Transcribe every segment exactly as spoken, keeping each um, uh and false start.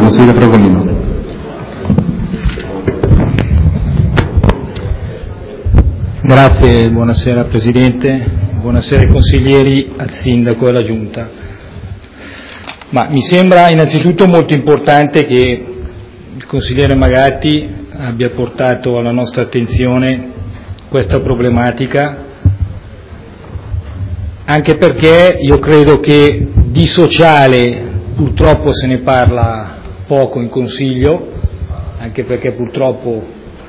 consigliere Fragolino. Grazie, buonasera Presidente, buonasera ai consiglieri, al Sindaco e alla Giunta. Ma mi sembra innanzitutto molto importante che il consigliere Magatti abbia portato alla nostra attenzione questa problematica, anche perché io credo che di sociale purtroppo se ne parla poco in Consiglio, anche perché purtroppo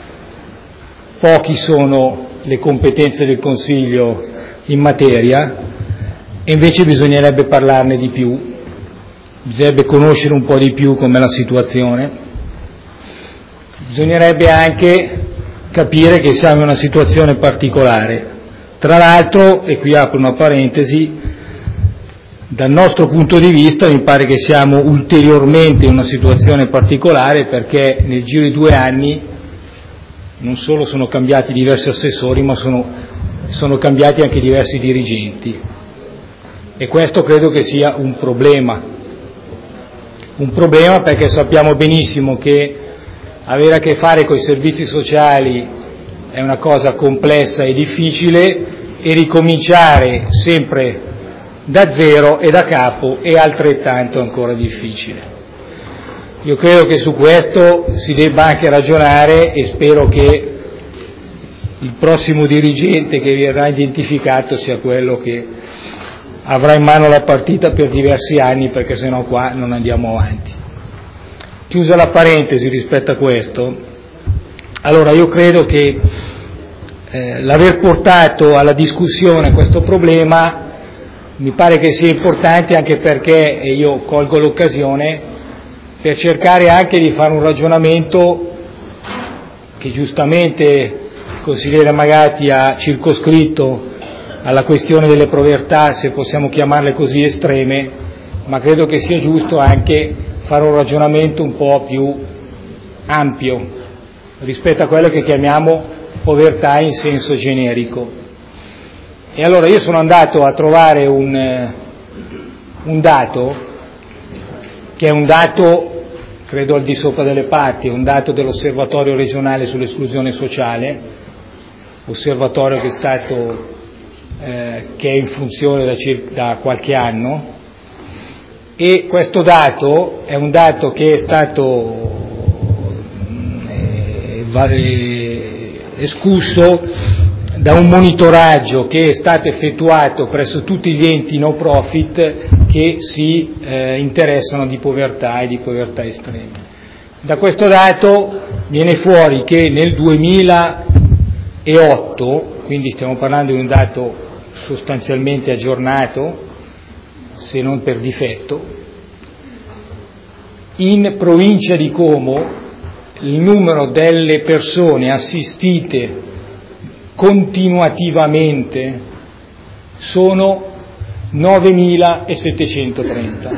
pochi sono le competenze del Consiglio in materia, e invece bisognerebbe parlarne di più, bisognerebbe conoscere un po' di più com'è la situazione, bisognerebbe anche capire che siamo in una situazione particolare. Tra l'altro, e qui apro una parentesi, dal nostro punto di vista mi pare che siamo ulteriormente in una situazione particolare, perché nel giro di due anni non solo sono cambiati diversi assessori, ma sono, sono cambiati anche diversi dirigenti, e questo credo che sia un problema. Un problema perché sappiamo benissimo che avere a che fare con i servizi sociali è una cosa complessa e difficile, e ricominciare sempre da zero e da capo è altrettanto ancora difficile. Io credo che su questo si debba anche ragionare, e spero che il prossimo dirigente che verrà identificato sia quello che avrà in mano la partita per diversi anni, perché sennò qua non andiamo avanti. Chiusa la parentesi rispetto a questo, allora io credo che eh, l'aver portato alla discussione questo problema mi pare che sia importante, anche perché, e io colgo l'occasione per cercare anche di fare un ragionamento che giustamente il consigliere Magatti ha circoscritto alla questione delle povertà, se possiamo chiamarle così, estreme, ma credo che sia giusto anche fare un ragionamento un po' più ampio rispetto a quello che chiamiamo povertà in senso generico. E allora io sono andato a trovare un, un dato che è un dato, credo al di sopra delle parti, è un dato dell'Osservatorio regionale sull'esclusione sociale, osservatorio che è stato eh, che è in funzione da, circa, da qualche anno, e questo dato è un dato che è stato eh, escusso da un monitoraggio che è stato effettuato presso tutti gli enti no profit che si eh, interessano di povertà e di povertà estreme. Da questo dato viene fuori che nel duemilaotto, quindi stiamo parlando di un dato sostanzialmente aggiornato, se non per difetto, in provincia di Como il numero delle persone assistite continuativamente sono novemilasettecentotrenta,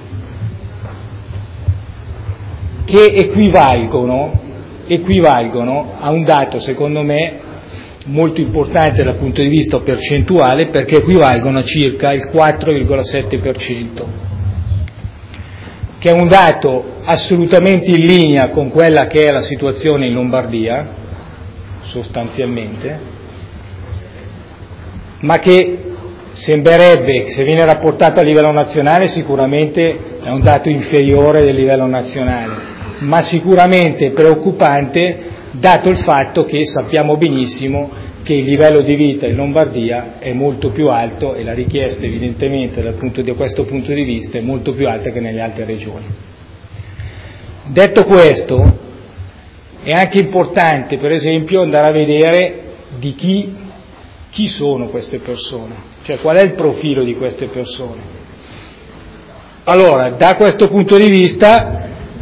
che equivalgono, equivalgono a un dato secondo me molto importante dal punto di vista percentuale, perché equivalgono a circa il quattro virgola sette per cento, che è un dato assolutamente in linea con quella che è la situazione in Lombardia, sostanzialmente, ma che sembrerebbe, se viene rapportato a livello nazionale, sicuramente è un dato inferiore del livello nazionale, ma sicuramente preoccupante, dato il fatto che sappiamo benissimo che il livello di vita in Lombardia è molto più alto, e la richiesta evidentemente dal punto di, da questo punto di vista è molto più alta che nelle altre regioni. Detto questo, è anche importante per esempio andare a vedere di chi, chi sono queste persone, cioè qual è il profilo di queste persone. Allora, da questo punto di vista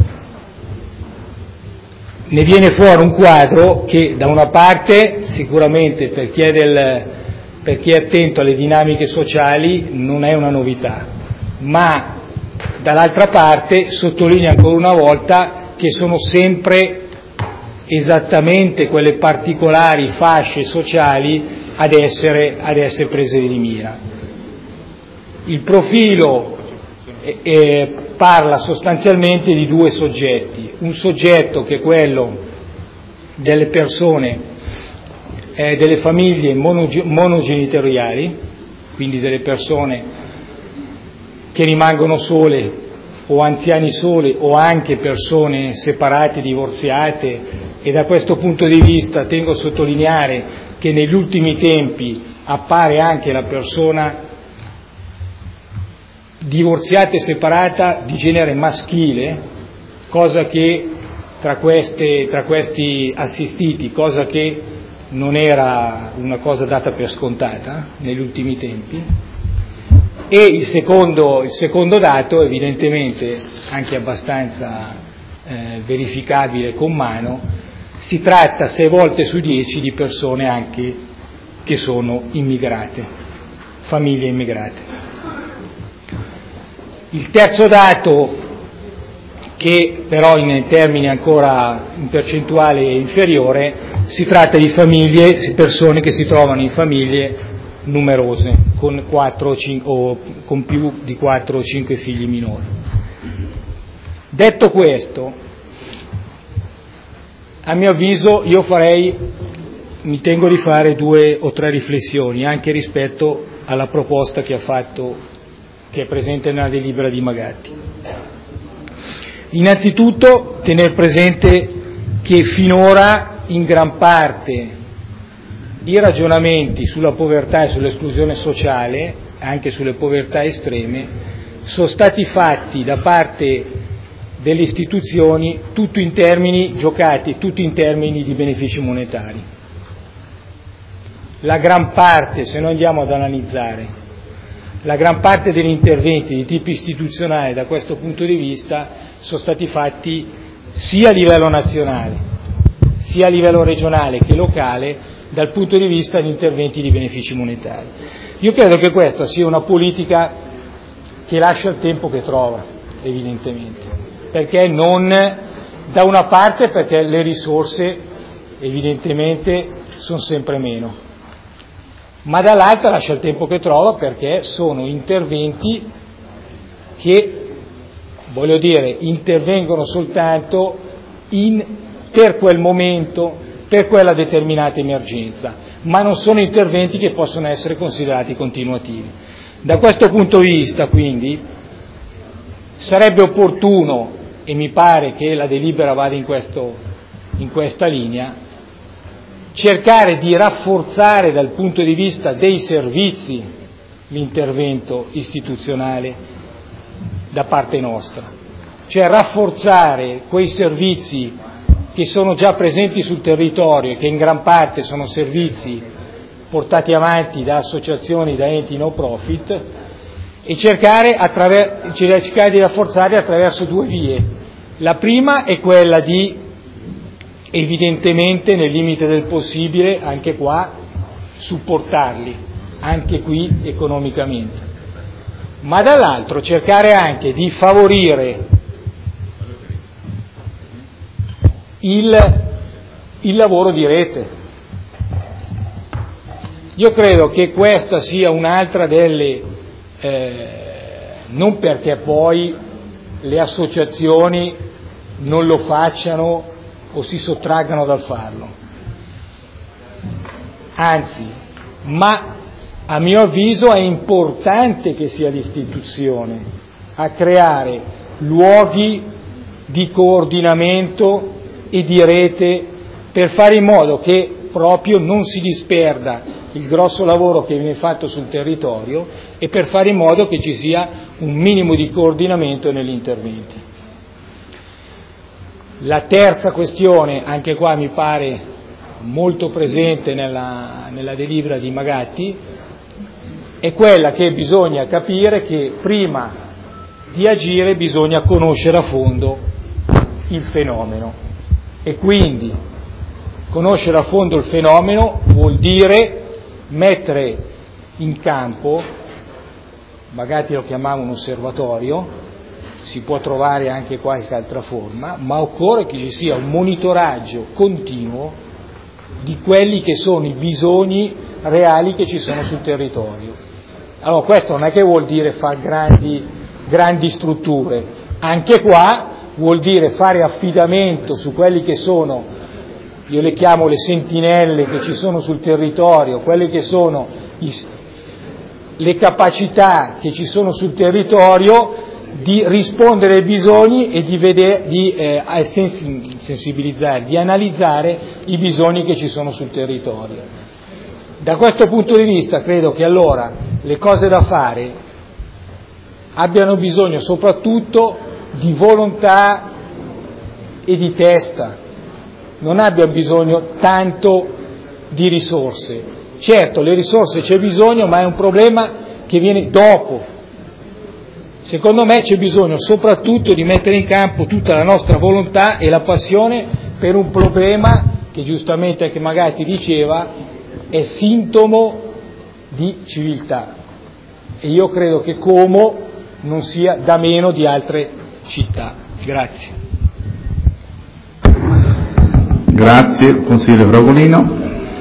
ne viene fuori un quadro che da una parte sicuramente per chi è, del, per chi è attento alle dinamiche sociali non è una novità, ma dall'altra parte sottolinea ancora una volta che sono sempre esattamente quelle particolari fasce sociali ad essere, ad essere prese di mira. Il profilo e, e parla sostanzialmente di due soggetti, un soggetto che è quello delle persone, eh, delle famiglie monoge- monogenitoriali, quindi delle persone che rimangono sole o anziani soli o anche persone separate, divorziate, e da questo punto di vista tengo a sottolineare che negli ultimi tempi appare anche la persona divorziata e separata di genere maschile, cosa che tra, queste, tra questi assistiti, cosa che non era una cosa data per scontata negli ultimi tempi. E il secondo, il secondo dato, evidentemente anche abbastanza eh, verificabile con mano, si tratta sei volte su dieci di persone anche che sono immigrate, famiglie immigrate. Il terzo dato, che però in termini ancora in percentuale inferiore, si tratta di famiglie, persone che si trovano in famiglie numerose, con, quattro o, cinque, o con più di quattro o cinque figli minori. Detto questo, a mio avviso io farei, mi tengo di fare due o tre riflessioni anche rispetto alla proposta che ha fatto, che è presente nella delibera di Magatti. Innanzitutto tener presente che finora in gran parte i ragionamenti sulla povertà e sull'esclusione sociale, anche sulle povertà estreme, sono stati fatti da parte delle istituzioni tutto in termini giocati, tutto in termini di benefici monetari. La gran parte, se noi andiamo ad analizzare, la gran parte degli interventi di tipo istituzionale da questo punto di vista sono stati fatti sia a livello nazionale, sia a livello regionale che locale, dal punto di vista di interventi di benefici monetari. Io credo che questa sia una politica che lascia il tempo che trova, evidentemente, perché non, da una parte perché le risorse evidentemente sono sempre meno, ma dall'altra lascia il tempo che trova perché sono interventi che, voglio dire, intervengono soltanto in, per quel momento, per quella determinata emergenza, ma non sono interventi che possono essere considerati continuativi. Da questo punto di vista, quindi, sarebbe opportuno, e mi pare che la delibera vada in, questo, in questa linea, cercare di rafforzare dal punto di vista dei servizi l'intervento istituzionale da parte nostra, cioè rafforzare quei servizi che sono già presenti sul territorio e che in gran parte sono servizi portati avanti da associazioni, da enti no profit, e cercare, attraver- cercare di rafforzarli attraverso due vie. La prima è quella di, evidentemente, nel limite del possibile, anche qua, supportarli, anche qui economicamente, ma dall'altro cercare anche di favorire Il, il lavoro di rete. Io credo che questa sia un'altra delle, eh, non perché poi le associazioni non lo facciano o si sottraggano dal farlo, anzi, ma a mio avviso è importante che sia l'istituzione a creare luoghi di coordinamento e di rete per fare in modo che proprio non si disperda il grosso lavoro che viene fatto sul territorio e per fare in modo che ci sia un minimo di coordinamento negli interventi. La terza questione, anche qua mi pare molto presente nella, nella delibera di Magatti, è quella che bisogna capire che prima di agire bisogna conoscere a fondo il fenomeno. E quindi conoscere a fondo il fenomeno vuol dire mettere in campo, Magatti lo chiamava un osservatorio, si può trovare anche qualche altra forma, ma occorre che ci sia un monitoraggio continuo di quelli che sono i bisogni reali che ci sono sul territorio. Allora questo non è che vuol dire fare grandi grandi strutture. Anche qua vuol dire fare affidamento su quelli che sono, io le chiamo le sentinelle che ci sono sul territorio, quelle che sono i, le capacità che ci sono sul territorio di rispondere ai bisogni e di, vedere, di eh, sensibilizzare, di analizzare i bisogni che ci sono sul territorio. Da questo punto di vista credo che allora le cose da fare abbiano bisogno soprattutto di volontà e di testa, non abbia bisogno tanto di risorse. Certo, le risorse c'è bisogno, ma è un problema che viene dopo. Secondo me c'è bisogno soprattutto di mettere in campo tutta la nostra volontà e la passione per un problema che giustamente anche magari ti diceva è sintomo di civiltà. E io credo che Como non sia da meno di altre città. Grazie. Grazie, consigliere Fragolino.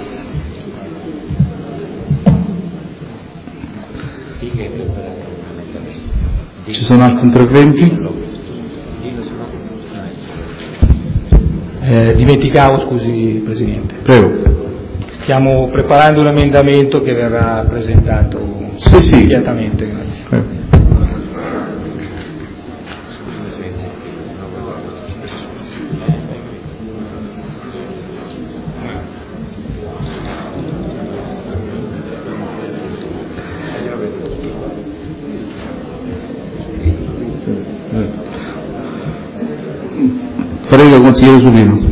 Ci sono altri interventi? Eh, dimenticavo, scusi Presidente. Prego. Stiamo preparando un emendamento che verrà presentato sì, sì. immediatamente. Grazie. Prego. Prego, consigliere Sulino.